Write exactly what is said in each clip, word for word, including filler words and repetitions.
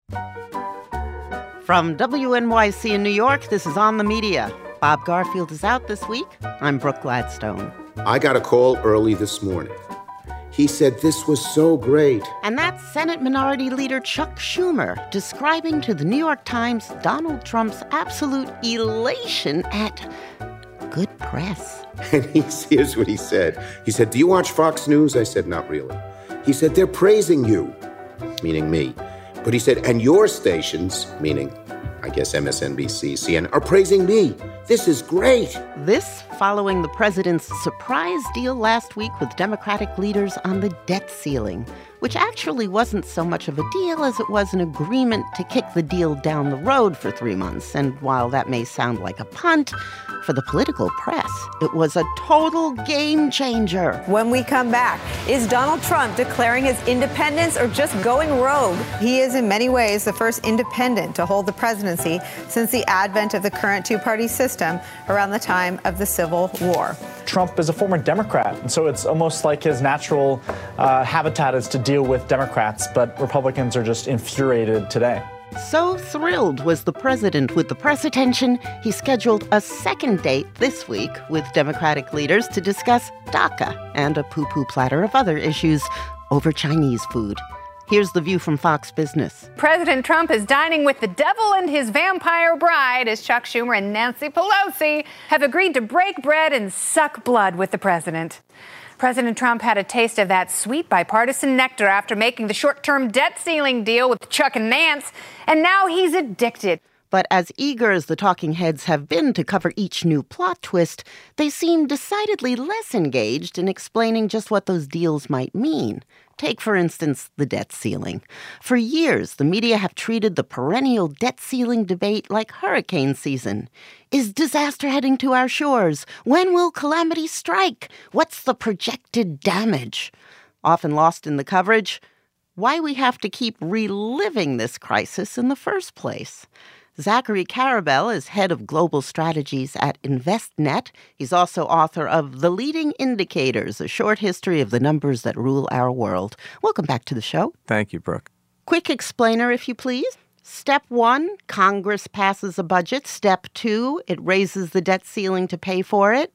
From W N Y C in New York, this is On the Media. Bob Garfield is out this week. I'm Brooke Gladstone. I got a call early this morning. He said this was so great. And that's Senate Minority Leader Chuck Schumer describing to the New York Times Donald Trump's absolute elation at good press. And he's, here's what he said. He said, do you watch Fox News? I said, not really. He said, they're praising you, meaning me. But he said, and your stations, meaning, I guess, M S N B C, C N N, are praising me. This is great. This following the president's surprise deal last week with Democratic leaders on the debt ceiling, which actually wasn't so much of a deal as it was an agreement to kick the deal down the road for three months. And while that may sound like a punt, for the political press, it was a total game changer. When we come back, is Donald Trump declaring his independence or just going rogue? He is in many ways the first independent to hold the presidency since the advent of the current two-party system around the time of the Civil War. Trump is a former Democrat, and so it's almost like his natural uh, habitat is to deal with Democrats, but Republicans are just infuriated today. So thrilled was the president with the press attention, he scheduled a second date this week with Democratic leaders to discuss DACA and a poo-poo platter of other issues over Chinese food. Here's the view from Fox Business. President Trump is dining with the devil and his vampire bride as Chuck Schumer and Nancy Pelosi have agreed to break bread and suck blood with the president. President Trump had a taste of that sweet bipartisan nectar after making the short-term debt ceiling deal with Chuck and Nance, and now he's addicted. But as eager as the talking heads have been to cover each new plot twist, they seem decidedly less engaged in explaining just what those deals might mean. Take, for instance, the debt ceiling. For years, the media have treated the perennial debt ceiling debate like hurricane season. Is disaster heading to our shores? When will calamity strike? What's the projected damage? Often lost in the coverage, why we have to keep reliving this crisis in the first place. Zachary Karabell is head of global strategies at InvestNet. He's also author of The Leading Indicators, a short history of the numbers that rule our world. Welcome back to the show. Thank you, Brooke. Quick explainer, if you please. Step one, Congress passes a budget. Step two, it raises the debt ceiling to pay for it.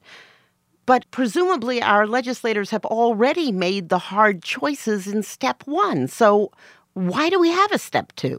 But presumably our legislators have already made the hard choices in step one. So why do we have a step two?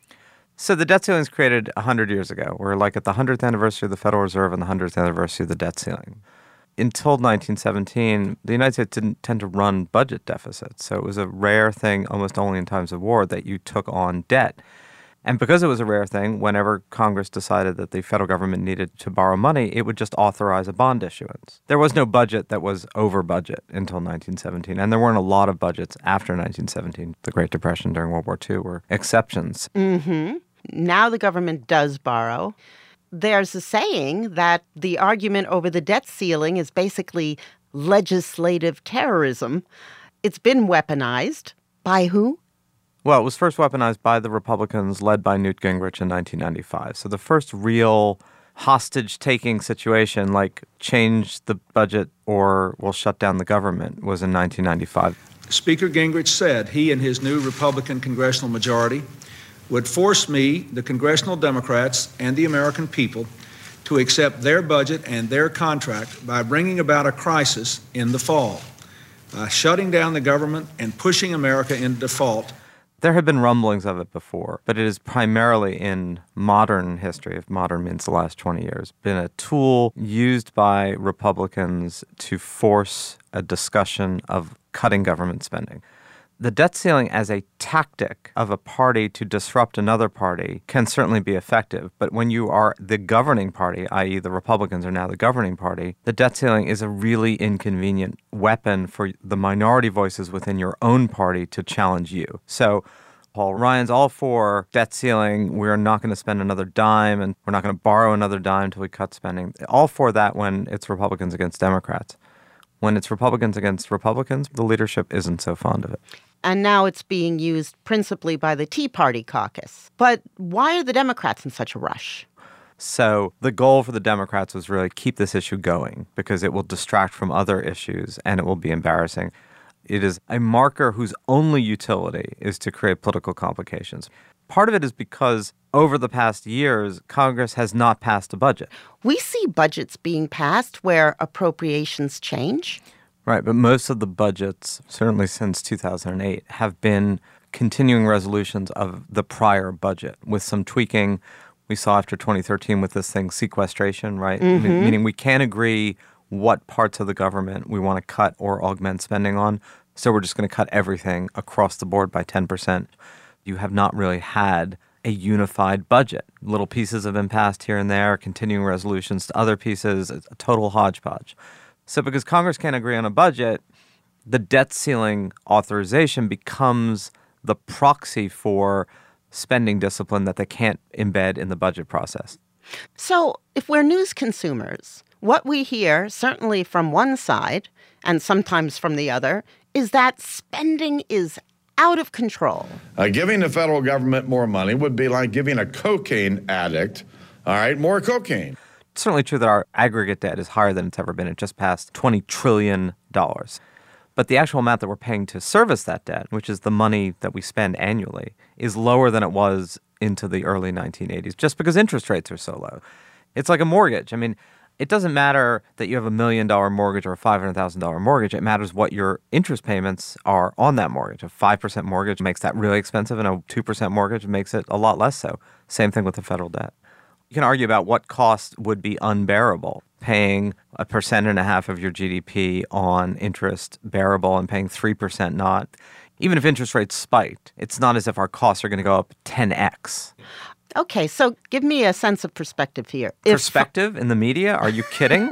So the debt ceiling was created one hundred years ago. We're like at the one hundredth anniversary of the Federal Reserve and the one hundredth anniversary of the debt ceiling. Until nineteen seventeen, the United States didn't tend to run budget deficits. So it was a rare thing, almost only in times of war, that you took on debt. And because it was a rare thing, whenever Congress decided that the federal government needed to borrow money, it would just authorize a bond issuance. There was no budget that was over budget until nineteen seventeen. And there weren't a lot of budgets after nineteen seventeen. The Great Depression during World War Two were exceptions. Mm-hmm. Now the government does borrow. There's a saying that the argument over the debt ceiling is basically legislative terrorism. It's been weaponized. By who? Well, it was first weaponized by the Republicans led by Newt Gingrich in nineteen ninety-five. So the first real hostage-taking situation, like change the budget or we'll shut down the government, was in nineteen ninety-five. Speaker Gingrich said he and his new Republican congressional majority would force me, the congressional Democrats, and the American people to accept their budget and their contract by bringing about a crisis in the fall, by shutting down the government and pushing America into default. There have been rumblings of it before, but it is primarily in modern history, if modern means the last twenty years, been a tool used by Republicans to force a discussion of cutting government spending. The debt ceiling as a tactic of a party to disrupt another party can certainly be effective. But when you are the governing party, that is the Republicans are now the governing party, the debt ceiling is a really inconvenient weapon for the minority voices within your own party to challenge you. So Paul Ryan's all for debt ceiling. We're not going to spend another dime and we're not going to borrow another dime until we cut spending. All for that when it's Republicans against Democrats. When it's Republicans against Republicans, the leadership isn't so fond of it. And now it's being used principally by the Tea Party caucus. But why are the Democrats in such a rush? So the goal for the Democrats was really keep this issue going because it will distract from other issues and it will be embarrassing. It is a marker whose only utility is to create political complications. Part of it is because over the past years, Congress has not passed a budget. We see budgets being passed where appropriations change. Right, but most of the budgets, certainly since two thousand eight, have been continuing resolutions of the prior budget with some tweaking. We saw after twenty thirteen with this thing, sequestration, right? Mm-hmm. M- meaning we can't agree what parts of the government we want to cut or augment spending on, so we're just going to cut everything across the board by ten percent. You have not really had a unified budget. Little pieces have been passed here and there, continuing resolutions to other pieces, it's a total hodgepodge. So because Congress can't agree on a budget, the debt ceiling authorization becomes the proxy for spending discipline that they can't embed in the budget process. So if we're news consumers, what we hear, certainly from one side and sometimes from the other, is that spending is out of control. Uh, giving the federal government more money would be like giving a cocaine addict, all right, more cocaine. It's certainly true that our aggregate debt is higher than it's ever been. It just passed twenty trillion dollars. But the actual amount that we're paying to service that debt, which is the money that we spend annually, is lower than it was into the early nineteen eighties, just because interest rates are so low. It's like a mortgage. I mean, it doesn't matter that you have a million dollar mortgage or a five hundred thousand dollars mortgage. It matters what your interest payments are on that mortgage. A five percent mortgage makes that really expensive, and a two percent mortgage makes it a lot less so. Same thing with the federal debt. You can argue about what cost would be unbearable. Paying a percent and a half of your G D P on interest bearable and paying three percent not. Even if interest rates spiked, it's not as if our costs are going to go up ten x. Okay, so give me a sense of perspective here. Perspective if, in the media? Are you kidding?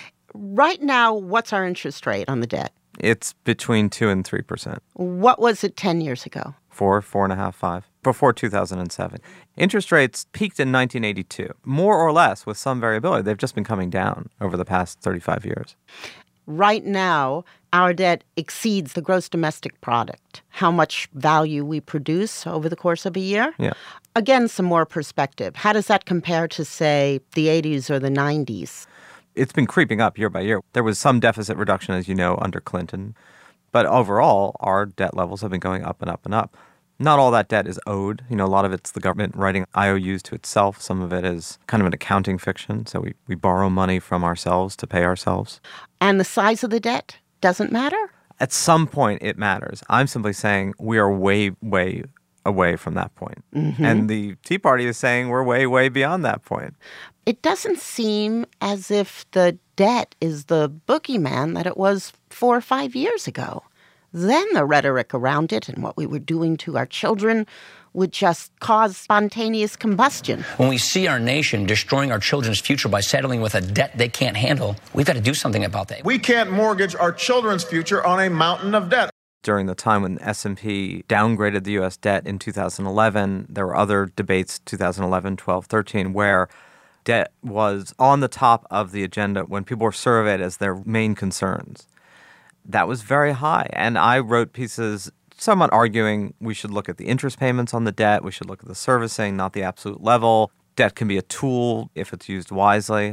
Right now, what's our interest rate on the debt? It's between two and three percent. What was it ten years ago? Four, four and a half, five. Before two thousand seven. Interest rates peaked in nineteen eighty-two. More or less, with some variability. They've just been coming down over the past thirty-five years. Right now, our debt exceeds the gross domestic product, how much value we produce over the course of a year. Yeah. Again, some more perspective. How does that compare to, say, the eighties or the nineties? It's been creeping up year by year. There was some deficit reduction, as you know, under Clinton. But overall, our debt levels have been going up and up and up. Not all that debt is owed. You know, a lot of it's the government writing I O Us to itself. Some of it is kind of an accounting fiction. So we, we borrow money from ourselves to pay ourselves. And the size of the debt doesn't matter? At some point, it matters. I'm simply saying we are way, way away from that point. Mm-hmm. And the Tea Party is saying we're way, way beyond that point. It doesn't seem as if the debt is the boogeyman that it was four or five years ago. Then the rhetoric around it and what we were doing to our children would just cause spontaneous combustion. When we see our nation destroying our children's future by settling with a debt they can't handle, we've got to do something about that. We can't mortgage our children's future on a mountain of debt. During the time when S and P downgraded the U S debt in two thousand eleven, there were other debates, two thousand eleven, twelve, thirteen, where debt was on the top of the agenda when people were surveyed as their main concerns. That was very high. And I wrote pieces somewhat arguing we should look at the interest payments on the debt. We should look at the servicing, not the absolute level. Debt can be a tool if it's used wisely.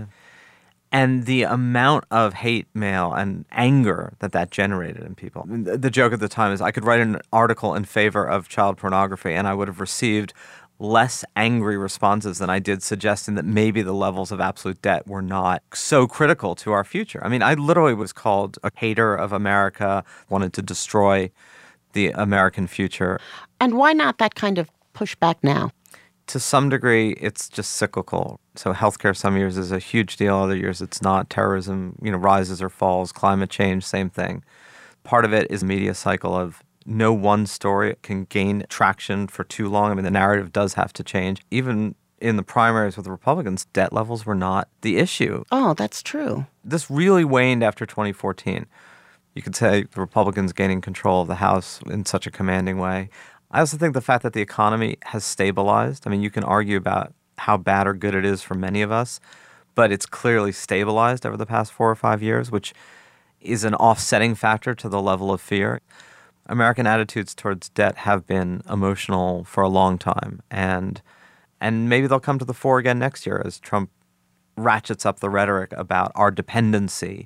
And the amount of hate mail and anger that that generated in people. The joke at the time is I could write an article in favor of child pornography and I would have received less angry responses than I did suggesting that maybe the levels of absolute debt were not so critical to our future. I mean, I literally was called a hater of America, wanted to destroy the American future. And why not that kind of pushback now? To some degree, it's just cyclical. So healthcare some years is a huge deal, other years it's not. Terrorism, you know, rises or falls. Climate change, same thing. Part of it is a media cycle of no one story can gain traction for too long. I mean, the narrative does have to change. Even in the primaries with the Republicans, debt levels were not the issue. Oh, that's true. This really waned after twenty fourteen. You could say the Republicans gaining control of the House in such a commanding way. I also think the fact that the economy has stabilized. I mean, you can argue about how bad or good it is for many of us, but it's clearly stabilized over the past four or five years, which is an offsetting factor to the level of fear. American attitudes towards debt have been emotional for a long time, and and maybe they'll come to the fore again next year as Trump ratchets up the rhetoric about our dependency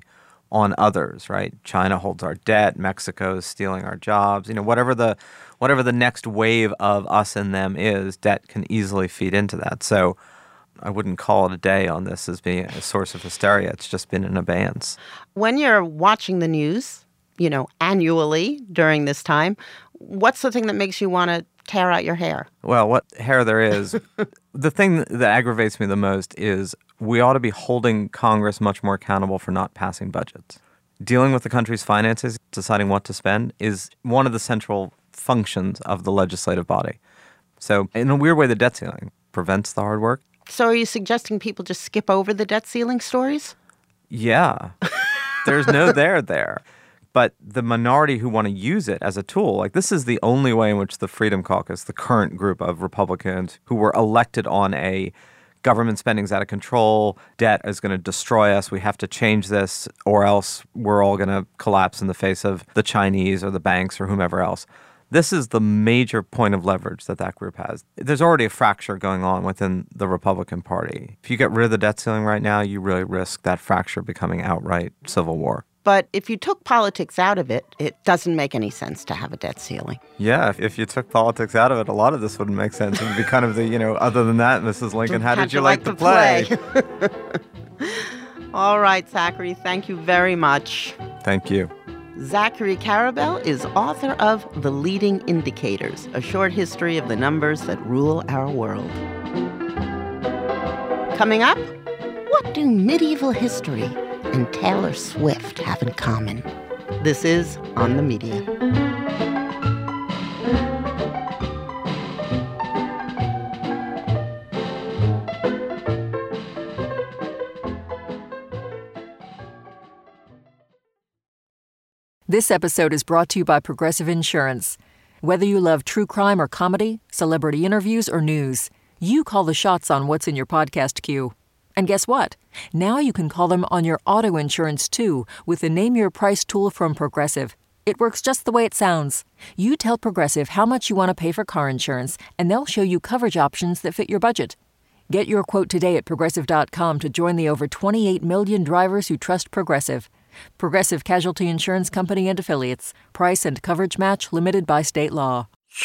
on others, right? China holds our debt, Mexico is stealing our jobs. You know, whatever the whatever the next wave of us and them is, debt can easily feed into that. So I wouldn't call it a day on this as being a source of hysteria. It's just been in abeyance. When you're watching the news, you know, annually during this time, what's the thing that makes you want to tear out your hair? Well, what hair there is, the thing that aggravates me the most is we ought to be holding Congress much more accountable for not passing budgets. Dealing with the country's finances, deciding what to spend, is one of the central functions of the legislative body. So in a weird way, the debt ceiling prevents the hard work. So are you suggesting people just skip over the debt ceiling stories? Yeah. There's no there there. But the minority who want to use it as a tool, like this is the only way in which the Freedom Caucus, the current group of Republicans who were elected on a government spending's out of control, debt is going to destroy us, we have to change this, or else we're all going to collapse in the face of the Chinese or the banks or whomever else. This is the major point of leverage that that group has. There's already a fracture going on within the Republican Party. If you get rid of the debt ceiling right now, you really risk that fracture becoming outright civil war. But if you took politics out of it, it doesn't make any sense to have a debt ceiling. Yeah, if, if you took politics out of it, a lot of this wouldn't make sense. It would be kind of the, you know, other than that, Missus Lincoln, how did you like to play? All right, Zachary, thank you very much. Thank you. Zachary Karabell is author of The Leading Indicators, a short history of the numbers that rule our world. Coming up, what do medieval history and Taylor Swift have in common? This is On the Media. This episode is brought to you by Progressive Insurance. Whether you love true crime or comedy, celebrity interviews or news, you call the shots on what's in your podcast queue. And guess what? Now you can call them on your auto insurance too with the Name Your Price tool from Progressive. It works just the way it sounds. You tell Progressive how much you want to pay for car insurance, and they'll show you coverage options that fit your budget. Get your quote today at Progressive dot com to join the over twenty-eight million drivers who trust Progressive. Progressive Casualty Insurance Company and Affiliates. Price and coverage match limited by state law.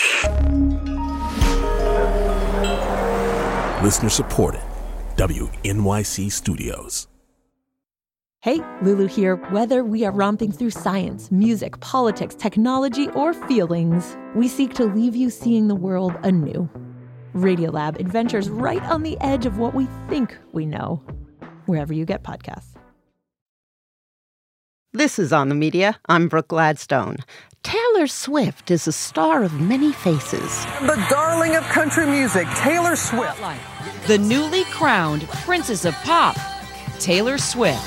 Listener supported. W N Y C Studios. Hey, Lulu here. Whether we are romping through science, music, politics, technology, or feelings, we seek to leave you seeing the world anew. Radiolab adventures right on the edge of what we think we know. Wherever you get podcasts. This is On the Media. I'm Brooke Gladstone. Taylor Swift is a star of many faces. The darling of country music, Taylor Swift. The newly crowned Princess of Pop, Taylor Swift.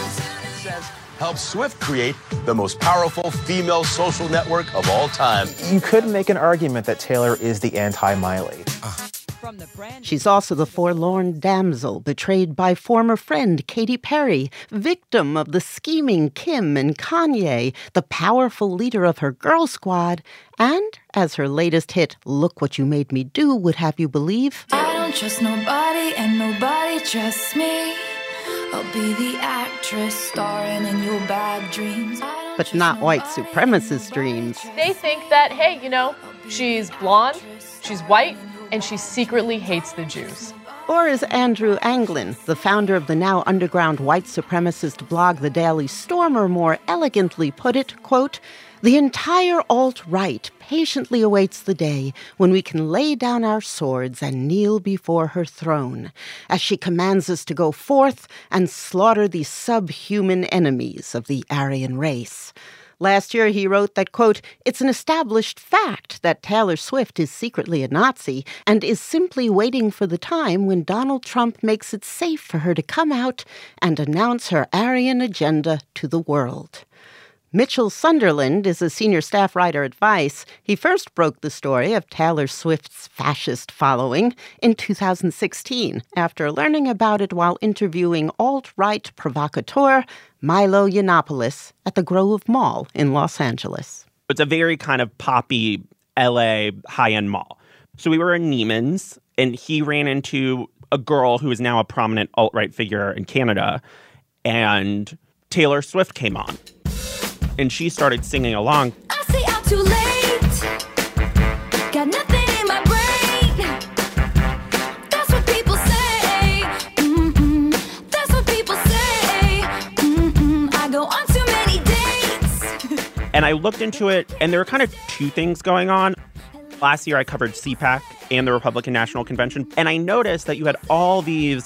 Helped Swift create the most powerful female social network of all time. You could make an argument that Taylor is the anti-Miley. Uh. She's also the forlorn damsel betrayed by former friend Katy Perry, victim of the scheming Kim and Kanye, the powerful leader of her girl squad, and, as her latest hit, Look What You Made Me Do would have you believe, I don't trust nobody and nobody trusts me. I'll be the actress starring in your bad dreams. But not white supremacist dreams. They think that, hey, you know, she's blonde, she's white, and she secretly hates the Jews. Or as Andrew Anglin, the founder of the now underground white supremacist blog The Daily Stormer, more elegantly put it, quote, the entire alt-right patiently awaits the day when we can lay down our swords and kneel before her throne, as she commands us to go forth and slaughter the subhuman enemies of the Aryan race. Last year, he wrote that, quote, it's an established fact that Taylor Swift is secretly a Nazi and is simply waiting for the time when Donald Trump makes it safe for her to come out and announce her Aryan agenda to the world. Mitchell Sunderland is a senior staff writer at Vice. He first broke the story of Taylor Swift's fascist following in two thousand sixteen after learning about it while interviewing alt-right provocateur Milo Yiannopoulos at the Grove Mall in Los Angeles. It's a very kind of poppy L A high-end mall. So we were in Neiman's, and he ran into a girl who is now a prominent alt-right figure in Canada, and Taylor Swift came on. And she started singing along. I say I'm too late. Got nothing in my brain. That's what people say. Mm-mm. That's what people say. Mm-mm. I go on too many dates. And I looked into it, and there were kind of two things going on. Last year, I covered C PAC and the Republican National Convention, and I noticed that you had all these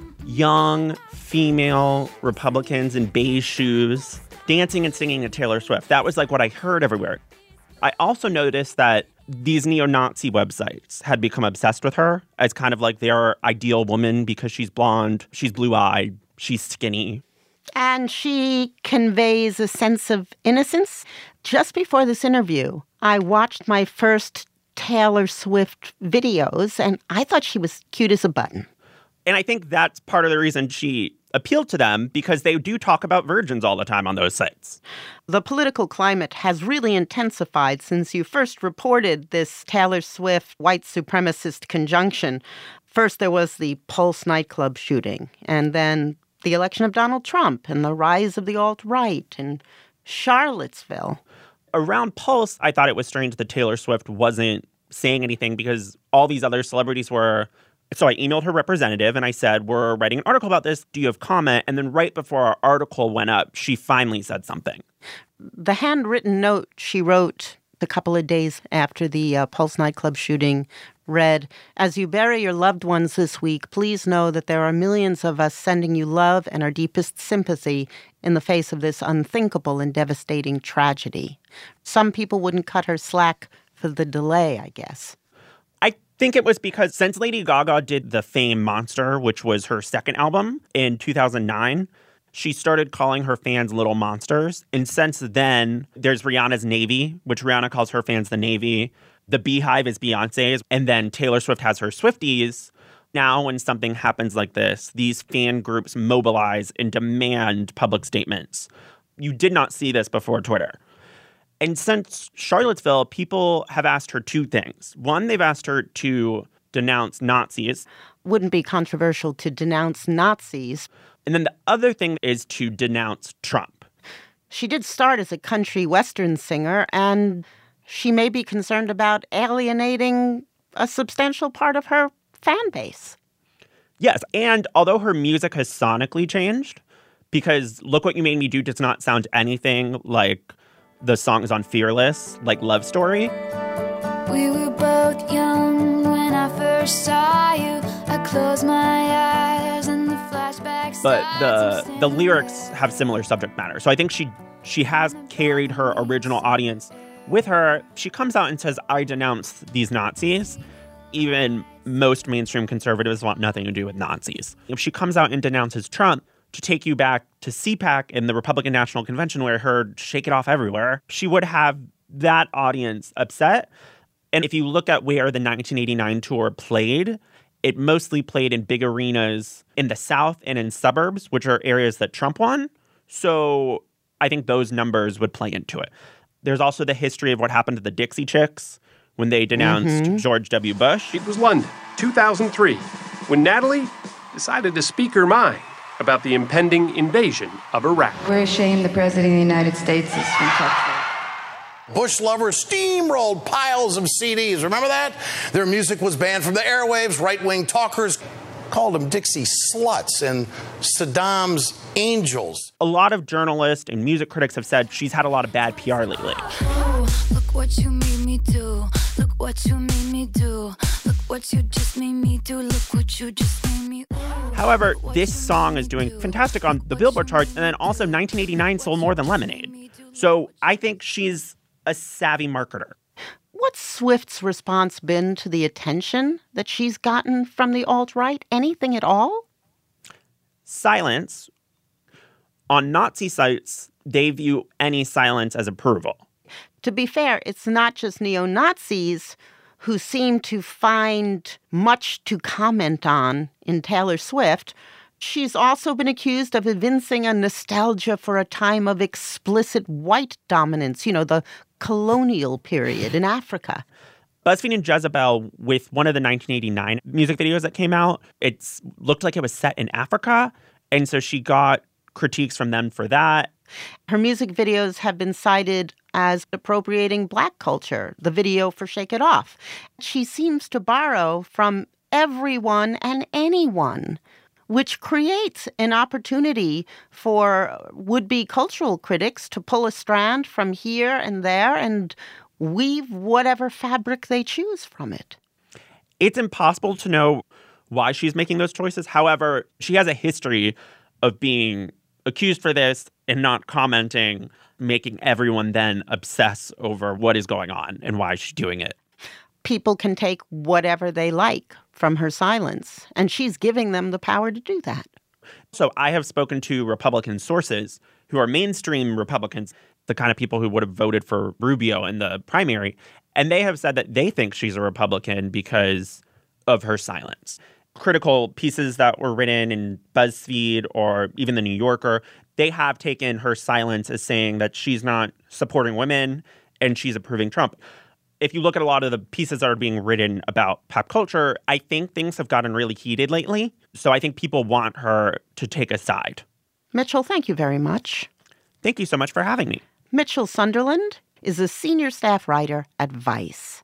young female Republicans in beige shoes dancing and singing to Taylor Swift. That was like what I heard everywhere. I also noticed that these neo-Nazi websites had become obsessed with her as kind of like their ideal woman because she's blonde, she's blue-eyed, she's skinny. And she conveys a sense of innocence. Just before this interview, I watched my first Taylor Swift videos, and I thought she was cute as a button. And I think that's part of the reason she appealed to them, because they do talk about virgins all the time on those sites. The political climate has really intensified since you first reported this Taylor Swift white supremacist conjunction. First, there was the Pulse nightclub shooting, and then the election of Donald Trump and the rise of the alt-right in Charlottesville. Around Pulse, I thought it was strange that Taylor Swift wasn't saying anything because all these other celebrities were. So I emailed her representative and I said, we're writing an article about this. Do you have comment? And then right before our article went up, she finally said something. The handwritten note she wrote a couple of days after the uh, Pulse nightclub shooting read, "As you bury your loved ones this week, please know that there are millions of us sending you love and our deepest sympathy in the face of this unthinkable and devastating tragedy." Some people wouldn't cut her slack for the delay, I guess. I think it was because since Lady Gaga did the Fame Monster, which was her second album in two thousand nine, she started calling her fans little monsters. And since then, there's Rihanna's Navy, which Rihanna calls her fans the Navy. The Beehive is Beyonce's. And then Taylor Swift has her Swifties. Now, when something happens like this, these fan groups mobilize and demand public statements. You did not see this before Twitter. And since Charlottesville, people have asked her two things. One, they've asked her to denounce Nazis. Wouldn't be controversial to denounce Nazis. And then the other thing is to denounce Trump. She did start as a country western singer, and she may be concerned about alienating a substantial part of her fan base. Yes, and although her music has sonically changed, because Look What You Made Me Do does not sound anything like the songs on Fearless, like Love Story. We were both young when I first saw you. I closed my eyes and the flashbacks. But the the lyrics have similar subject matter. So I think she she has carried her original audience with her. She comes out and says, I denounce these Nazis. Even most mainstream conservatives want nothing to do with Nazis. If she comes out and denounces Trump, to take you back to C PAC and the Republican National Convention where I heard Shake It Off Everywhere, she would have that audience upset. And if you look at where the nineteen eighty-nine tour played, it mostly played in big arenas in the South and in suburbs, which are areas that Trump won. So I think those numbers would play into it. There's also the history of what happened to the Dixie Chicks when they denounced mm-hmm. George W. Bush. It was London, two thousand three, when Natalie decided to speak her mind about the impending invasion of Iraq. We're ashamed the President of the United States is from Texas. Bush lovers steamrolled piles of C Ds. Remember that? Their music was banned from the airwaves. Right-wing talkers called them Dixie sluts and Saddam's angels. A lot of journalists and music critics have said she's had a lot of bad P R lately. Oh, look what you made me do. Look what you made me do. Look what you just made me do. Look what you just made me do. However, this song is doing fantastic on the Billboard charts, and then also nineteen eighty-nine sold more than Lemonade. So I think she's a savvy marketer. What's Swift's response been to the attention that she's gotten from the alt-right? Anything at all? Silence. On Nazi sites, they view any silence as approval. To be fair, it's not just neo-Nazis who seem to find much to comment on in Taylor Swift. She's also been accused of evincing a nostalgia for a time of explicit white dominance, you know, the colonial period in Africa. BuzzFeed and Jezebel, with one of the nineteen eighty-nine music videos that came out, it looked like it was set in Africa. And so she got critiques from them for that. Her music videos have been cited as appropriating Black culture, the video for Shake It Off. She seems to borrow from everyone and anyone, which creates an opportunity for would-be cultural critics to pull a strand from here and there and weave whatever fabric they choose from it. It's impossible to know why she's making those choices. However, she has a history of being accused for this and not commenting, making everyone then obsess over what is going on and why she's doing it. People can take whatever they like from her silence, and she's giving them the power to do that. So I have spoken to Republican sources who are mainstream Republicans, the kind of people who would have voted for Rubio in the primary, and they have said that they think she's a Republican because of her silence. Critical pieces that were written in BuzzFeed or even The New Yorker, they have taken her silence as saying that she's not supporting women and she's approving Trump. If you look at a lot of the pieces that are being written about pop culture, I think things have gotten really heated lately. So I think people want her to take a side. Mitchell, thank you very much. Thank you so much for having me. Mitchell Sunderland is a senior staff writer at Vice.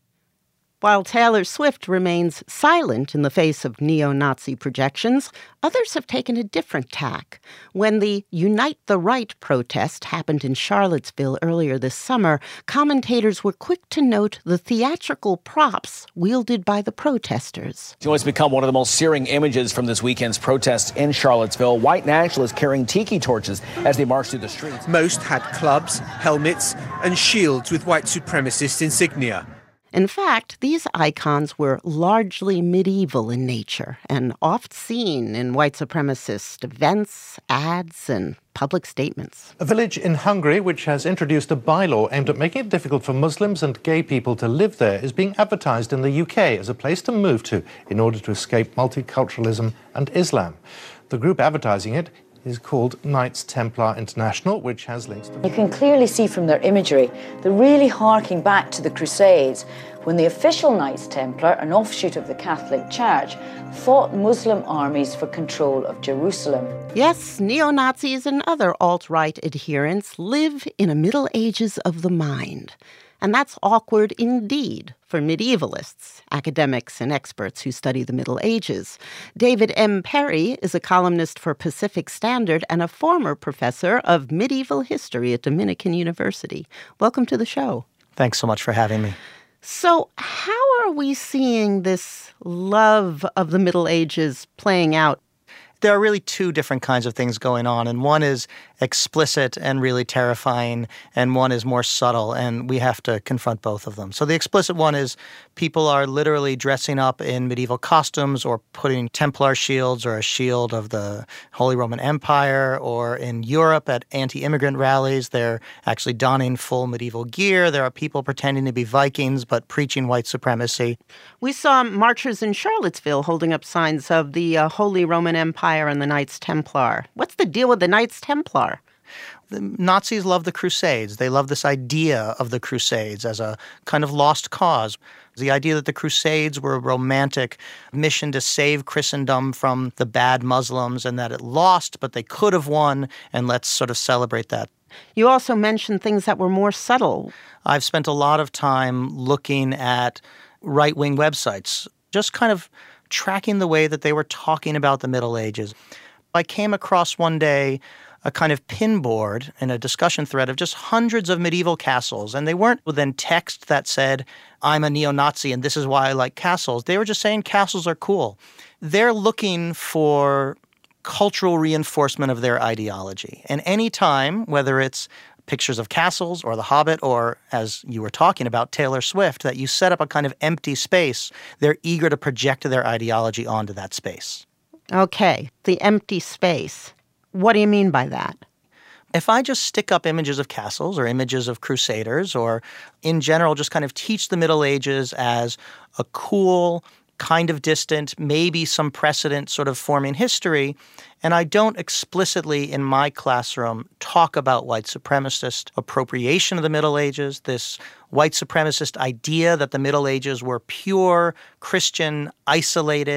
While Taylor Swift remains silent in the face of neo-Nazi projections, others have taken a different tack. When the Unite the Right protest happened in Charlottesville earlier this summer, commentators were quick to note the theatrical props wielded by the protesters. It's become one of the most searing images from this weekend's protest in Charlottesville. White nationalists carrying tiki torches as they march through the streets. Most had clubs, helmets, and shields with white supremacist insignia. In fact, these icons were largely medieval in nature and oft seen in white supremacist events, ads, and public statements. A village in Hungary which has introduced a bylaw aimed at making it difficult for Muslims and gay people to live there is being advertised in the U K as a place to move to in order to escape multiculturalism and Islam. The group advertising it is called Knights Templar International, which has links to... You can clearly see from their imagery, they're really harking back to the Crusades, when the official Knights Templar, an offshoot of the Catholic Church, fought Muslim armies for control of Jerusalem. Yes, neo-Nazis and other alt-right adherents live in a Middle Ages of the mind. And that's awkward indeed for medievalists, academics, and experts who study the Middle Ages. David M. Perry is a columnist for Pacific Standard and a former professor of medieval history at Dominican University. Welcome to the show. Thanks so much for having me. So how are we seeing this love of the Middle Ages playing out? There are really two different kinds of things going on, and one is explicit and really terrifying, and one is more subtle, and we have to confront both of them. So the explicit one is people are literally dressing up in medieval costumes or putting Templar shields or a shield of the Holy Roman Empire, or in Europe at anti-immigrant rallies, they're actually donning full medieval gear. There are people pretending to be Vikings but preaching white supremacy. We saw marchers in Charlottesville holding up signs of the uh, Holy Roman Empire and the Knights Templar. What's the deal with the Knights Templar? The Nazis love the Crusades. They love this idea of the Crusades as a kind of lost cause. The idea that the Crusades were a romantic mission to save Christendom from the bad Muslims and that it lost, but they could have won, and let's sort of celebrate that. You also mentioned things that were more subtle. I've spent a lot of time looking at right-wing websites, just kind of tracking the way that they were talking about the Middle Ages. I came across one day a kind of pin board in a discussion thread of just hundreds of medieval castles. And they weren't within text that said, I'm a neo-Nazi and this is why I like castles. They were just saying castles are cool. They're looking for cultural reinforcement of their ideology. And any time, whether it's pictures of castles or The Hobbit or, as you were talking about, Taylor Swift, that you set up a kind of empty space, they're eager to project their ideology onto that space. Okay, the empty space. What do you mean by that? If I just stick up images of castles or images of crusaders or, in general, just kind of teach the Middle Ages as a cool, kind of distant, maybe some precedent sort of forming history, and I don't explicitly in my classroom talk about white supremacist appropriation of the Middle Ages, this white supremacist idea that the Middle Ages were pure, Christian, isolated,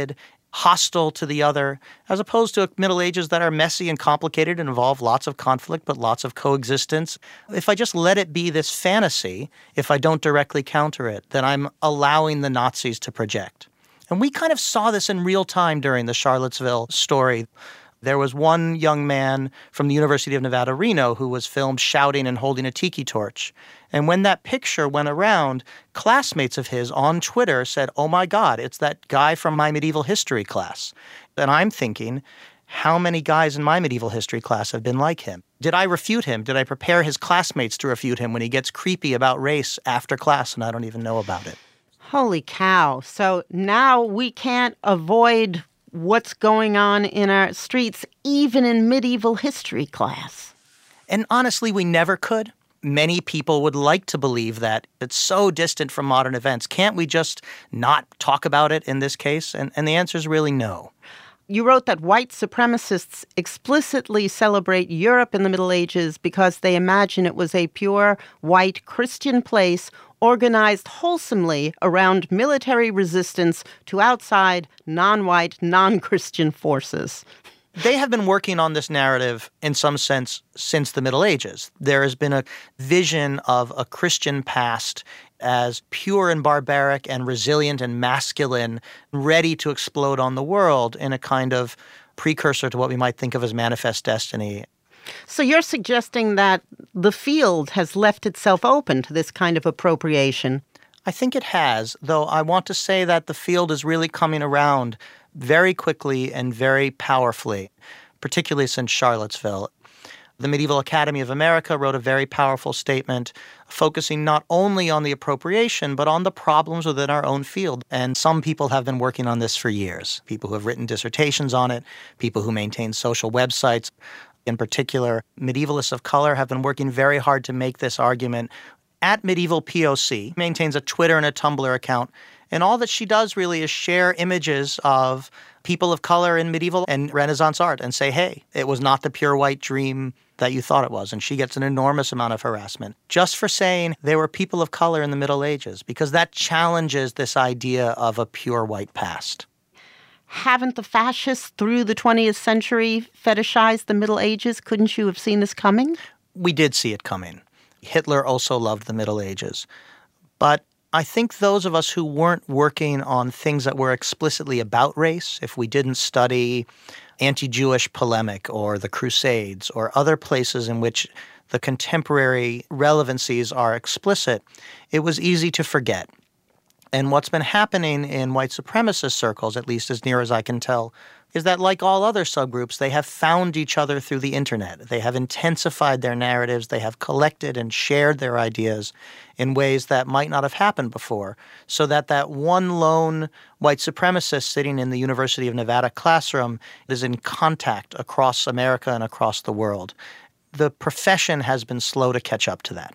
hostile to the other, as opposed to Middle Ages that are messy and complicated and involve lots of conflict but lots of coexistence. If I just let it be this fantasy, if I don't directly counter it, then I'm allowing the Nazis to project. And we kind of saw this in real time during the Charlottesville story. There was one young man from the University of Nevada, Reno, who was filmed shouting and holding a tiki torch. And when that picture went around, classmates of his on Twitter said, "Oh my God, it's that guy from my medieval history class." And I'm thinking, how many guys in my medieval history class have been like him? Did I refute him? Did I prepare his classmates to refute him when he gets creepy about race after class and I don't even know about it? Holy cow. So now we can't avoid what's going on in our streets, even in medieval history class. And honestly, we never could. Many people would like to believe that it's so distant from modern events. Can't we just not talk about it in this case? And, and the answer is really no. You wrote that white supremacists explicitly celebrate Europe in the Middle Ages because they imagine it was a pure white Christian place organized wholesomely around military resistance to outside, non-white, non-Christian forces. They have been working on this narrative in some sense since the Middle Ages. There has been a vision of a Christian past as pure and barbaric and resilient and masculine, ready to explode on the world in a kind of precursor to what we might think of as manifest destiny. So you're suggesting that the field has left itself open to this kind of appropriation? I think it has, though I want to say that the field is really coming around very quickly and very powerfully, particularly since Charlottesville. The Medieval Academy of America wrote a very powerful statement focusing not only on the appropriation, but on the problems within our own field. And some people have been working on this for years. People who have written dissertations on it, people who maintain social websites. In particular, medievalists of color have been working very hard to make this argument. At Medieval P O C, maintains a Twitter and a Tumblr account, and all that she does really is share images of people of color in medieval and Renaissance art and say, hey, it was not the pure white dream that you thought it was. And she gets an enormous amount of harassment just for saying there were people of color in the Middle Ages, because that challenges this idea of a pure white past. Haven't the fascists through the twentieth century fetishized the Middle Ages? Couldn't you have seen this coming? We did see it coming. Hitler also loved the Middle Ages. But I think those of us who weren't working on things that were explicitly about race, if we didn't study anti-Jewish polemic or the Crusades or other places in which the contemporary relevancies are explicit, it was easy to forget. And what's been happening in white supremacist circles, at least as near as I can tell, is that like all other subgroups, they have found each other through the internet. They have intensified their narratives. They have collected and shared their ideas in ways that might not have happened before, so that that one lone white supremacist sitting in the University of Nevada classroom is in contact across America and across the world. The profession has been slow to catch up to that.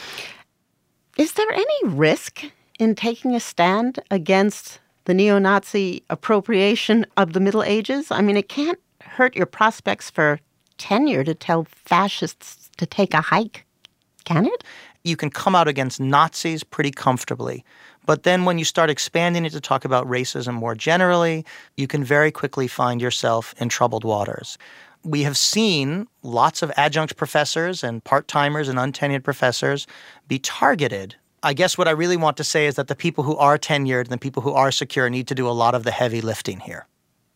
Is there any risk in taking a stand against the neo-Nazi appropriation of the Middle Ages? I mean, it can't hurt your prospects for tenure to tell fascists to take a hike, can it? You can come out against Nazis pretty comfortably. But then when you start expanding it to talk about racism more generally, you can very quickly find yourself in troubled waters. We have seen lots of adjunct professors and part-timers and untenured professors be targeted. I guess what I really want to say is that the people who are tenured and the people who are secure need to do a lot of the heavy lifting here.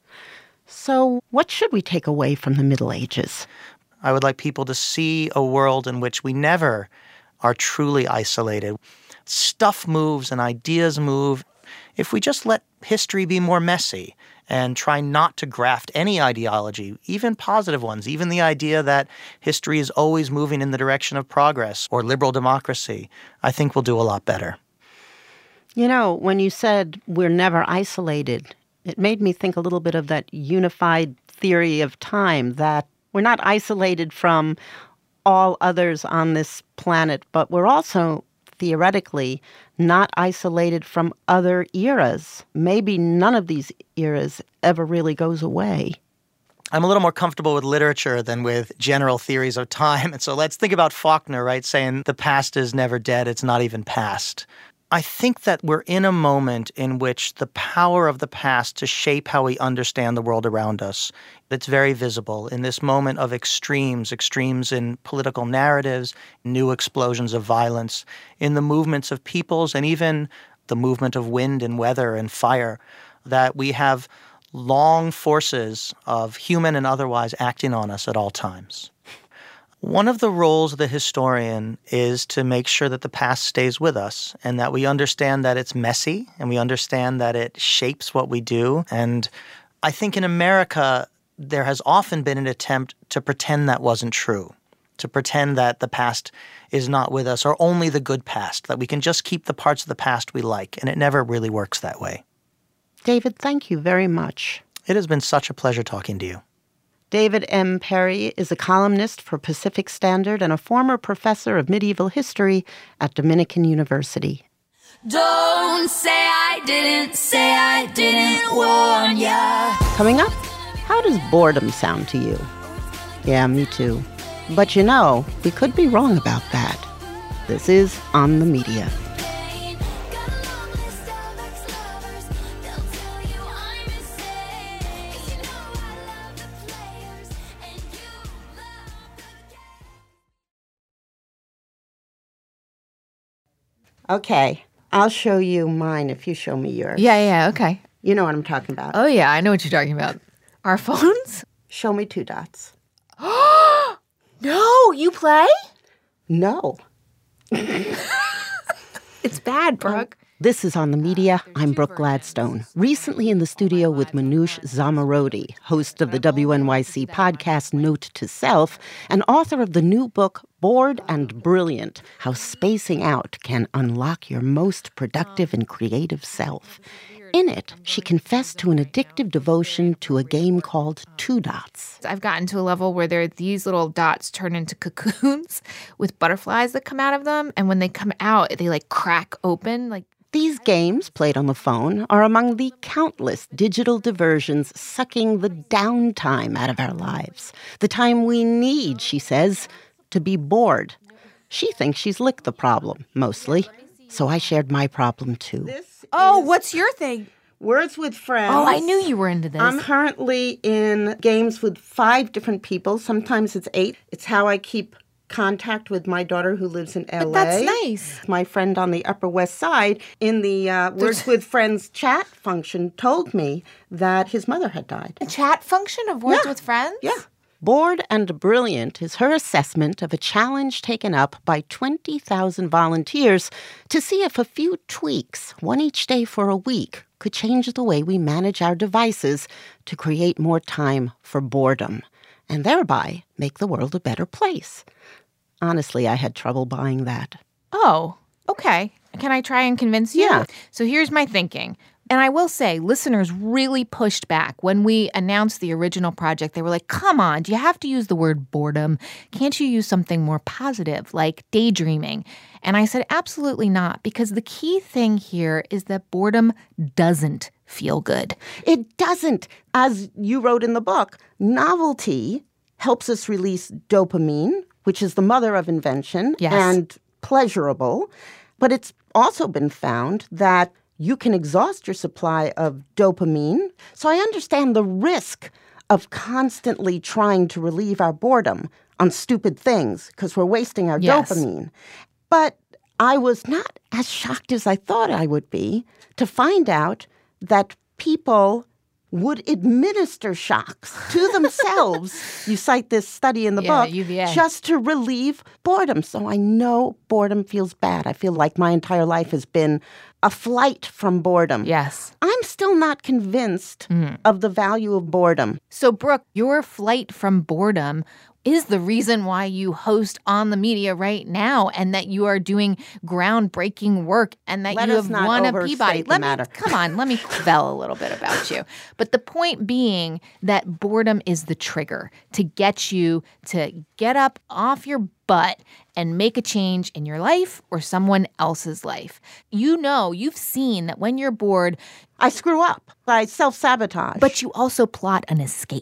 So what should we take away from the Middle Ages? I would like people to see a world in which we never are truly isolated. Stuff moves and ideas move. If we just let history be more messy and try not to graft any ideology, even positive ones, even the idea that history is always moving in the direction of progress or liberal democracy, I think we'll do a lot better. You know, when you said we're never isolated, it made me think a little bit of that unified theory of time, that we're not isolated from all others on this planet, but we're also theoretically not isolated from other eras. Maybe none of these eras ever really goes away. I'm a little more comfortable with literature than with general theories of time. And so let's think about Faulkner, right, saying the past is never dead, it's not even past. I think that we're in a moment in which the power of the past to shape how we understand the world around us, that's very visible in this moment of extremes, extremes in political narratives, new explosions of violence, in the movements of peoples, and even the movement of wind and weather and fire, that we have long forces of human and otherwise acting on us at all times. One of the roles of the historian is to make sure that the past stays with us and that we understand that it's messy and we understand that it shapes what we do. And I think in America, there has often been an attempt to pretend that wasn't true, to pretend that the past is not with us or only the good past, that we can just keep the parts of the past we like. And it never really works that way. David, thank you very much. It has been such a pleasure talking to you. David M. Perry is a columnist for Pacific Standard and a former professor of medieval history at Dominican University. Don't say I didn't, say I didn't warn ya. Coming up, how does boredom sound to you? Yeah, me too. But you know, we could be wrong about that. This is On the Media. Okay, I'll show you mine if you show me yours. Yeah, yeah, okay. You know what I'm talking about. Oh, yeah, I know what you're talking about. Our phones? Show me two dots. No, you play? No. It's bad, Brooke. This is On the Media. I'm Brooke Gladstone. Recently in the studio with Manoush Zomorodi, host of the W N Y C podcast Note to Self, and author of the new book Bored and Brilliant, How Spacing Out Can Unlock Your Most Productive and Creative Self. In it, she confessed to an addictive devotion to a game called Two Dots. I've gotten to a level where there are these little dots turn into cocoons with butterflies that come out of them, and when they come out, they like crack open, like. These games, played on the phone, are among the countless digital diversions sucking the downtime out of our lives. The time we need, she says, to be bored. She thinks she's licked the problem, mostly. So I shared my problem, too. Oh, what's your thing? Words with Friends. Oh, I knew you were into this. I'm currently in games with five different people. Sometimes it's eight. It's how I keep contact with my daughter who lives in L A. But that's nice. My friend on the Upper West Side in the uh, Words with Friends chat function told me that his mother had died. A chat function of Words yeah. with Friends? Yeah. Bored and Brilliant is her assessment of a challenge taken up by twenty thousand volunteers to see if a few tweaks, one each day for a week, could change the way we manage our devices to create more time for boredom and thereby make the world a better place. Honestly, I had trouble buying that. Oh, okay. Can I try and convince you? Yeah. So here's my thinking. And I will say, listeners really pushed back. When we announced the original project, they were like, come on, do you have to use the word boredom? Can't you use something more positive, like daydreaming? And I said, absolutely not, because the key thing here is that boredom doesn't feel good. It doesn't. As you wrote in the book, novelty helps us release dopamine, which is the mother of invention, yes. and pleasurable. But it's also been found that you can exhaust your supply of dopamine. So I understand the risk of constantly trying to relieve our boredom on stupid things because we're wasting our yes. dopamine. But I was not as shocked as I thought I would be to find out that people would administer shocks to themselves. You cite this study in the yeah, book, U V A. Just to relieve boredom. So I know boredom feels bad. I feel like my entire life has been a flight from boredom. Yes. I'm still not convinced mm. of the value of boredom. So, Brooke, your flight from boredom is the reason why you host On the Media right now and that you are doing groundbreaking work and that Let you us have not won a overstate Peabody. the Let matter. me, come on, let me quell a little bit about you. But the point being that boredom is the trigger to get you to get up off your butt and make a change in your life or someone else's life. You know, you've seen that when you're bored, I screw up. I self-sabotage. But you also plot an escape.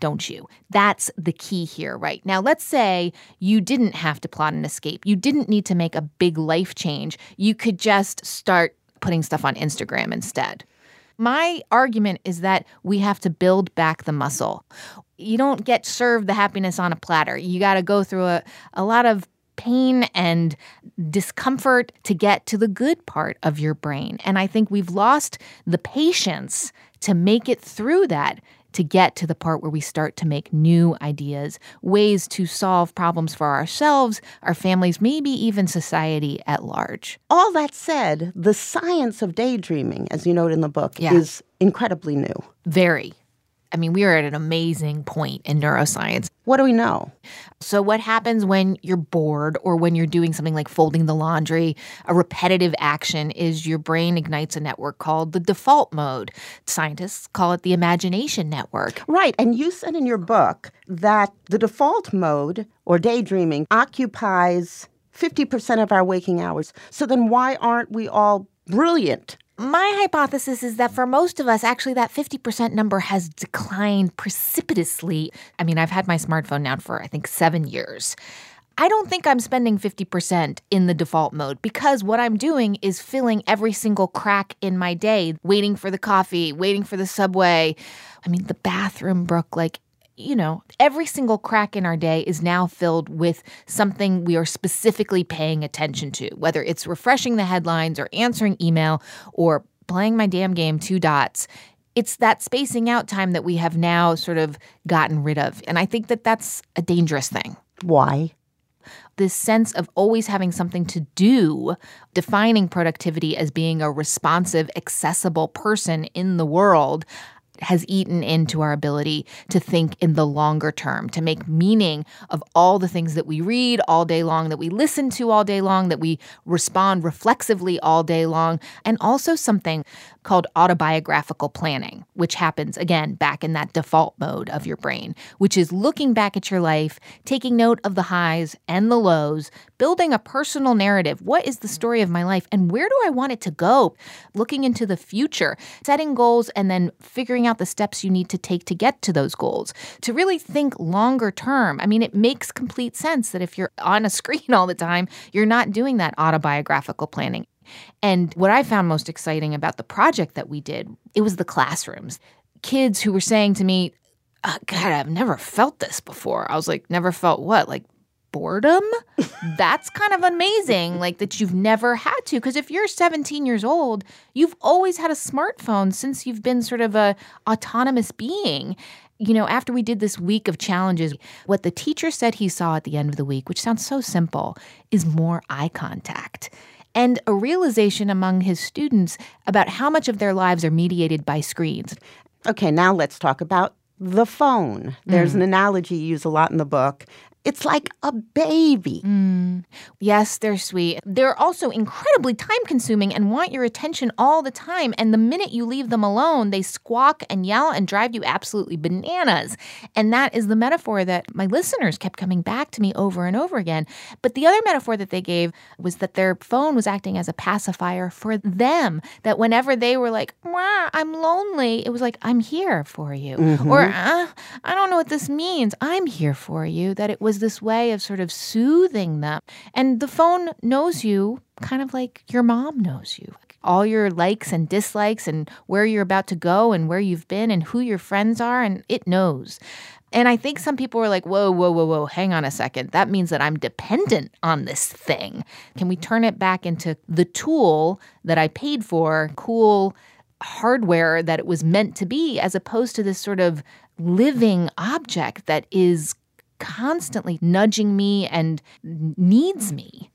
don't you? That's the key here, right? Now, let's say you didn't have to plot an escape. You didn't need to make a big life change. You could just start putting stuff on Instagram instead. My argument is that we have to build back the muscle. You don't get served the happiness on a platter. You got to go through a, a lot of pain and discomfort to get to the good part of your brain. And I think we've lost the patience to make it through that to get to the part where we start to make new ideas, ways to solve problems for ourselves, our families, maybe even society at large. All that said, the science of daydreaming, as you note in the book, Yeah. is incredibly new. Very. I mean, we are at an amazing point in neuroscience. What do we know? So what happens when you're bored or when you're doing something like folding the laundry, a repetitive action, is your brain ignites a network called the default mode. Scientists call it the imagination network. Right. And you said in your book that the default mode, or daydreaming, occupies fifty percent of our waking hours. So then why aren't we all brilliant? My hypothesis is that for most of us, actually, that fifty percent number has declined precipitously. I mean, I've had my smartphone now for, I think, seven years. I don't think I'm spending fifty percent in the default mode because what I'm doing is filling every single crack in my day, waiting for the coffee, waiting for the subway. I mean, the bathroom, Brooke, like, you know, every single crack in our day is now filled with something we are specifically paying attention to, whether it's refreshing the headlines or answering email or playing my damn game, Two Dots. It's that spacing out time that we have now sort of gotten rid of. And I think that that's a dangerous thing. Why? This sense of always having something to do, defining productivity as being a responsive, accessible person in the world, has eaten into our ability to think in the longer term, to make meaning of all the things that we read all day long, that we listen to all day long, that we respond reflexively all day long, and also something called autobiographical planning, which happens, again, back in that default mode of your brain, which is looking back at your life, taking note of the highs and the lows, building a personal narrative. What is the story of my life, and where do I want it to go? Looking into the future, setting goals, and then figuring out the steps you need to take to get to those goals, to really think longer term. I mean, it makes complete sense that if you're on a screen all the time, you're not doing that autobiographical planning. And what I found most exciting about the project that we did, it was the classrooms. Kids who were saying to me, oh, God, I've never felt this before. I was like, never felt what? Like boredom? That's kind of amazing, like that you've never had to. Because if you're seventeen years old, you've always had a smartphone since you've been sort of a autonomous being. You know, after we did this week of challenges, what the teacher said he saw at the end of the week, which sounds so simple, is more eye contact. And a realization among his students about how much of their lives are mediated by screens. Okay, now let's talk about the phone. There's Mm. an analogy you use a lot in the book. It's like a baby. Mm. Yes, they're sweet. They're also incredibly time-consuming and want your attention all the time. And the minute you leave them alone, they squawk and yell and drive you absolutely bananas. And that is the metaphor that my listeners kept coming back to me over and over again. But the other metaphor that they gave was that their phone was acting as a pacifier for them. That whenever they were like, "Wah, I'm lonely," it was like, "I'm here for you." Mhm. Or, uh, "I don't know what this means. I'm here for you." That it was this way of sort of soothing them. And the phone knows you kind of like your mom knows you. All your likes and dislikes and where you're about to go and where you've been and who your friends are, and it knows. And I think some people were like, whoa, whoa, whoa, whoa, hang on a second. That means that I'm dependent on this thing. Can we turn it back into the tool that I paid for, cool hardware that it was meant to be, as opposed to this sort of living object that is constantly nudging me and needs me.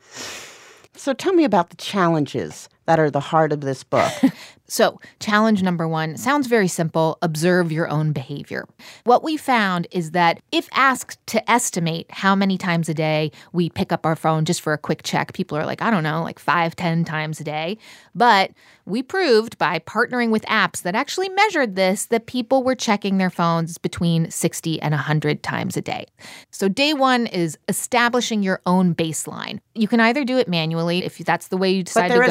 So tell me about the challenges that are the heart of this book. So challenge number one sounds very simple. Observe your own behavior. What we found is that if asked to estimate how many times a day we pick up our phone just for a quick check, people are like, I don't know, like five, ten times a day. But we proved by partnering with apps that actually measured this that people were checking their phones between sixty and one hundred times a day. So day one is establishing your own baseline. You can either do it manually if that's the way you decide But there to go. is an app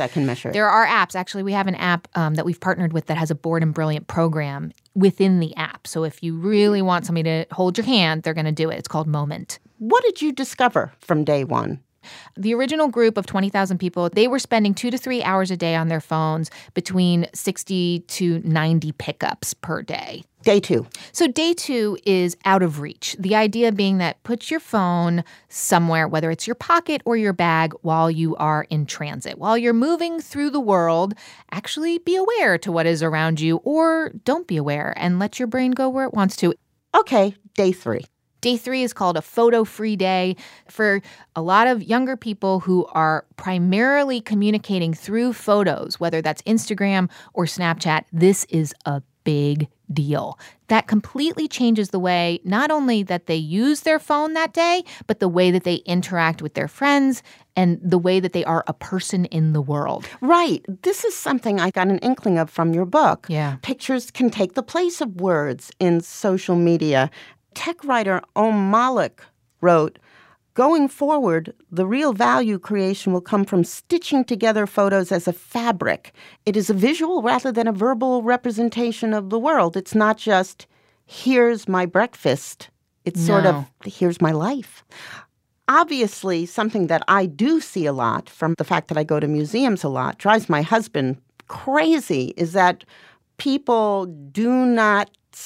that can measure it. There are apps. Actually, we have an app um, that we've partnered with that has a Bored and Brilliant program within the app. So if you really want somebody to hold your hand, they're going to do it. It's called Moment. What did you discover from day one? The original group of twenty thousand people, they were spending two to three hours a day on their phones, between sixty to ninety pickups per day. Day two. So day two is out of reach. The idea being that put your phone somewhere, whether it's your pocket or your bag, while you are in transit. While you're moving through the world, actually be aware to what is around you, or don't be aware and let your brain go where it wants to. Okay, day three. Day three is called a photo-free day for a lot of younger people who are primarily communicating through photos, whether that's Instagram or Snapchat. This is a big deal. That completely changes the way not only that they use their phone that day, but the way that they interact with their friends and the way that they are a person in the world. Right. This is something I got an inkling of from your book. Yeah. Pictures can take the place of words in social media. Tech writer Om Malik wrote, "Going forward, the real value creation will come from stitching together photos as a fabric. It is a visual rather than a verbal representation of the world. It's not just, here's my breakfast. It's No. sort of, here's my life." Obviously, something that I do see a lot from the fact that I go to museums a lot, drives my husband crazy, is that people do not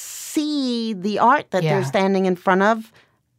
see the art that Yeah. they're standing in front of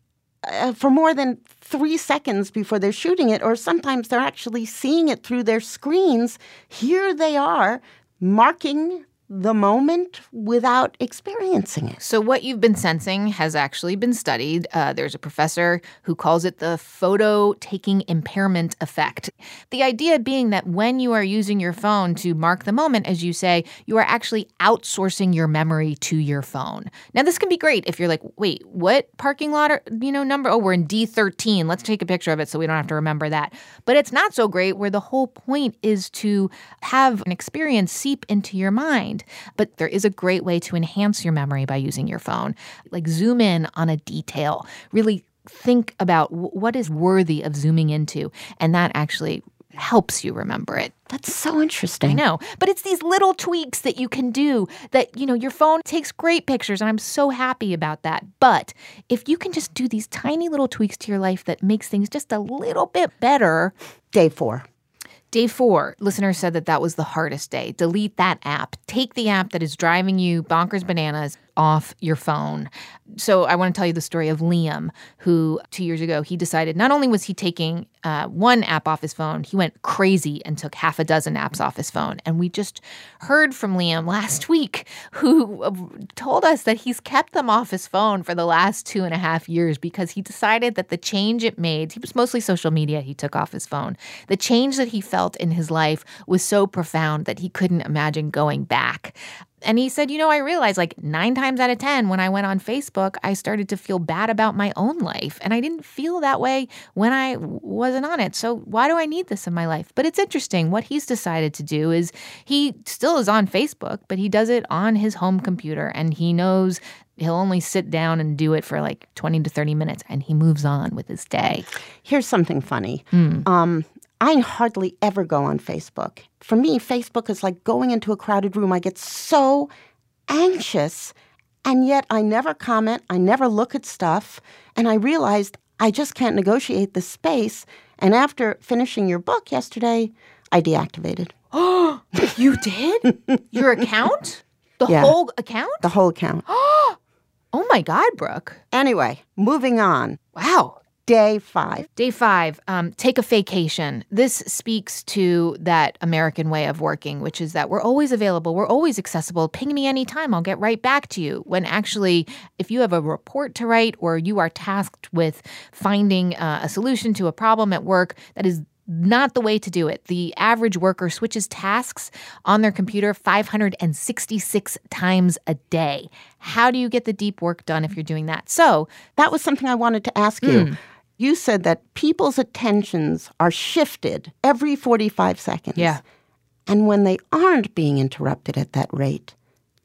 uh, for more than three seconds before they're shooting it, or sometimes they're actually seeing it through their screens. Here they are, marking the moment without experiencing it. So what you've been sensing has actually been studied. Uh, there's a professor who calls it the photo-taking impairment effect. The idea being that when you are using your phone to mark the moment, as you say, you are actually outsourcing your memory to your phone. Now, this can be great if you're like, wait, what parking lot are, you know, number? Oh, we're in D thirteen. Let's take a picture of it so we don't have to remember that. But it's not so great where the whole point is to have an experience seep into your mind. But there is a great way to enhance your memory by using your phone. Like zoom in on a detail. Really think about w- what is worthy of zooming into. And that actually helps you remember it. That's so interesting. I know. But it's these little tweaks that you can do that, you know, your phone takes great pictures, and I'm so happy about that. But if you can just do these tiny little tweaks to your life that makes things just a little bit better. Day four. Day four, listeners said that that was the hardest day. Delete that app. Take the app that is driving you bonkers bananas off your phone. So I want to tell you the story of Liam, who two years ago, he decided not only was he taking uh, one app off his phone, he went crazy and took half a dozen apps off his phone. And we just heard from Liam last week, who uh, told us that he's kept them off his phone for the last two and a half years because he decided that the change it made, he was mostly social media he took off his phone, the change that he felt in his life was so profound that he couldn't imagine going back. And he said, you know, I realized like nine times out of ten when I went on Facebook, I started to feel bad about my own life. And I didn't feel that way when I wasn't on it. So why do I need this in my life? But it's interesting. What he's decided to do is he still is on Facebook, but he does it on his home computer. And he knows he'll only sit down and do it for like twenty to thirty minutes. And he moves on with his day. Here's something funny. Mm. Um, I hardly ever go on Facebook. For me, Facebook is like going into a crowded room. I get so anxious, and yet I never comment. I never look at stuff. And I realized I just can't negotiate the space. And after finishing your book yesterday, I deactivated. Oh, you did? Your account? The Yeah. whole account? The whole account. Oh my God, Brooke. Anyway, moving on. Wow. Day five. Day five, um, take a vacation. This speaks to that American way of working, which is that we're always available. We're always accessible. Ping me anytime. I'll get right back to you. When actually, if you have a report to write or you are tasked with finding uh, a solution to a problem at work, that is not the way to do it. The average worker switches tasks on their computer five hundred sixty-six times a day. How do you get the deep work done if you're doing that? So that was something I wanted to ask you. Mm. You said that people's attentions are shifted every forty-five seconds. Yeah. And when they aren't being interrupted at that rate,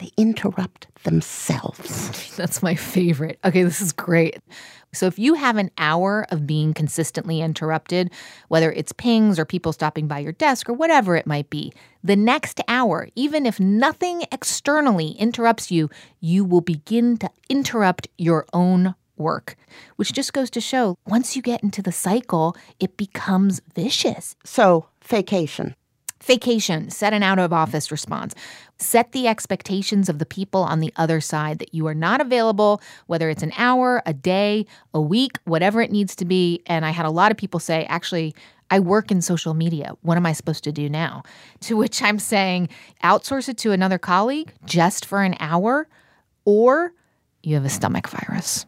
They interrupt themselves. That's my favorite. Okay, this is great. So if you have an hour of being consistently interrupted, whether it's pings or people stopping by your desk or whatever it might be, the next hour, even if nothing externally interrupts you, you will begin to interrupt your own work, which just goes to show once you get into the cycle, it becomes vicious. So, vacation. Vacation, set an out-of-office response. Set the expectations of the people on the other side that you are not available, whether it's an hour, a day, a week, whatever it needs to be. And I had a lot of people say, actually, I work in social media. What am I supposed to do now? To which I'm saying, outsource it to another colleague just for an hour, or you have a stomach virus.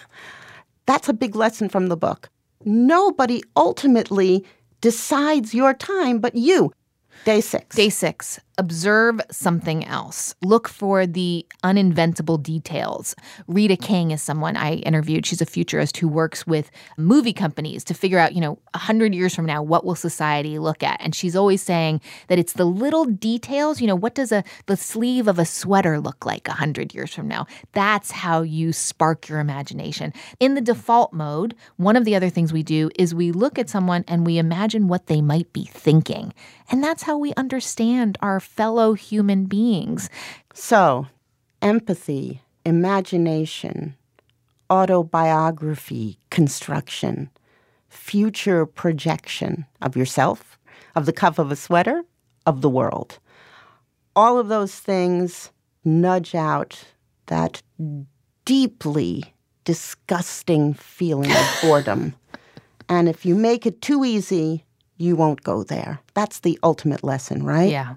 That's a big lesson from the book. Nobody ultimately decides your time but you. Day six. Day six. Observe something else. Look for the uninventable details. Rita King is someone I interviewed. She's a futurist who works with movie companies to figure out, you know, a hundred years from now, what will society look at? And she's always saying that it's the little details. You know, what does a the sleeve of a sweater look like a hundred years from now? That's how you spark your imagination. In the default mode, one of the other things we do is we look at someone and we imagine what they might be thinking. And that's how we understand our fellow human beings. So, empathy, imagination, autobiography, construction, future projection of yourself, of the cuff of a sweater, of the world. All of those things nudge out that deeply disgusting feeling of boredom. And if you make it too easy, you won't go there. That's the ultimate lesson, right? Yeah.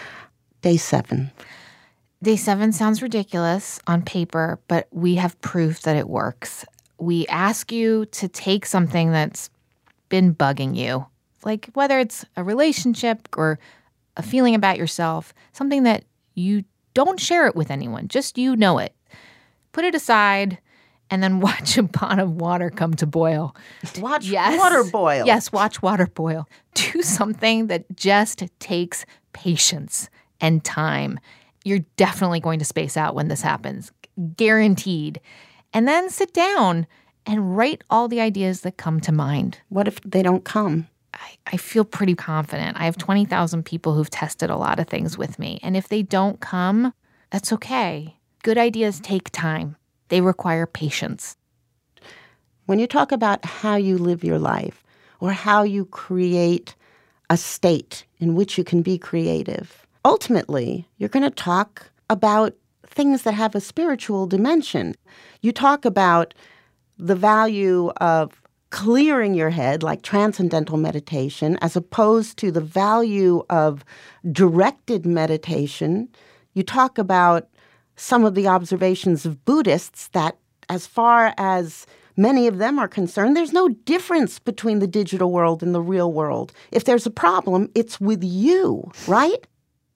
Day seven. Day seven sounds ridiculous on paper, but we have proof that it works. We ask you to take something that's been bugging you, like whether it's a relationship or a feeling about yourself, something that you don't share it with anyone, just you know it. Put it aside and then watch a pot of water come to boil. Watch yes. water boil. Yes, watch water boil. Do something that just takes patience and time. You're definitely going to space out when this happens. Guaranteed. And then sit down and write all the ideas that come to mind. What if they don't come? I, I feel pretty confident. I have twenty thousand people who've tested a lot of things with me. And if they don't come, that's okay. Good ideas take time. They require patience. When you talk about how you live your life or how you create a state in which you can be creative, ultimately, you're going to talk about things that have a spiritual dimension. You talk about the value of clearing your head, like transcendental meditation, as opposed to the value of directed meditation. You talk about some of the observations of Buddhists that, as far as many of them are concerned, there's no difference between the digital world and the real world. If there's a problem, it's with you, right?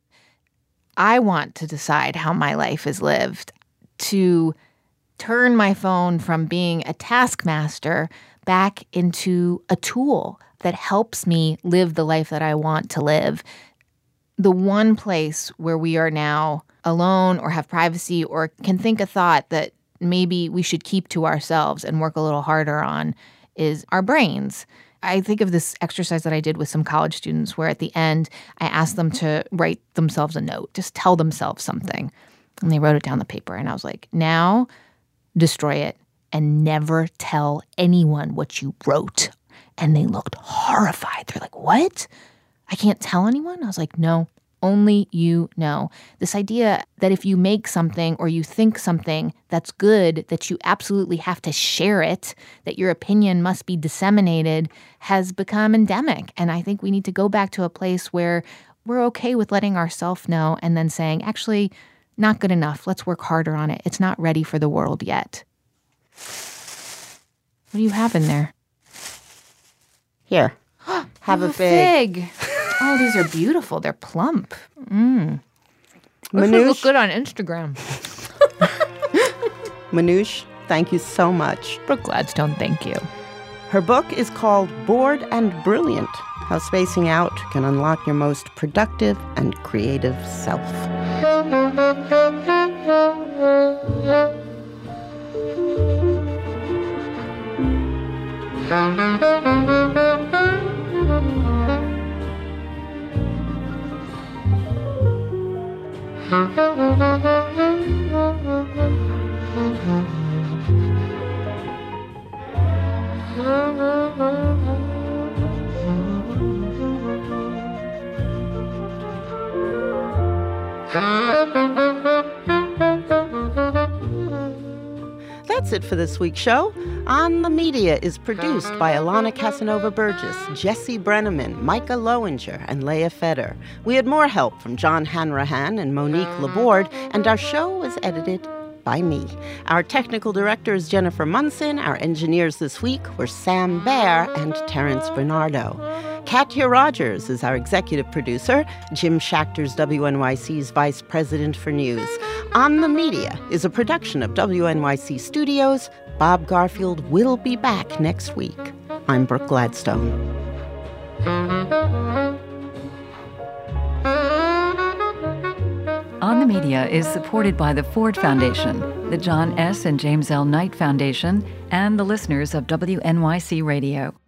I want to decide how my life is lived, to turn my phone from being a taskmaster back into a tool that helps me live the life that I want to live. The one place where we are now alone or have privacy or can think a thought that maybe we should keep to ourselves and work a little harder on is our brains. I think of this exercise that I did with some college students where at the end I asked them to write themselves a note, just tell themselves something. And they wrote it down on the paper. And I was like, now destroy it and never tell anyone what you wrote. And they looked horrified. They're like, what? I can't tell anyone? I was like, no. Only you know. This idea that if you make something or you think something that's good, that you absolutely have to share it, that your opinion must be disseminated, has become endemic. And I think we need to go back to a place where we're okay with letting ourselves know and then saying, actually, not good enough. Let's work harder on it. It's not ready for the world yet. What do you have in there? Here. Have oh, a fig. fig. Oh, these are beautiful. They're plump. Mmm. Manoush. This would look good on Instagram. Manoush, thank you so much. Brooke Gladstone, thank you. Her book is called Bored and Brilliant: How Spacing Out Can Unlock Your Most Productive and Creative Self. That's it for this week's show. On the Media is produced by Alana Casanova Burgess, Jesse Brenneman, Micah Lowinger, and Leah Feder. We had more help from John Hanrahan and Monique Laborde, and our show was edited by me. Our technical director is Jennifer Munson. Our engineers this week were Sam Baer and Terrence Bernardo. Katya Rogers is our executive producer. Jim Schachter's W N Y C's vice president for news. On the Media is a production of W N Y C Studios. Bob Garfield will be back next week. I'm Brooke Gladstone. On the Media is supported by the Ford Foundation, the John S. and James L. Knight Foundation, and the listeners of W N Y C Radio.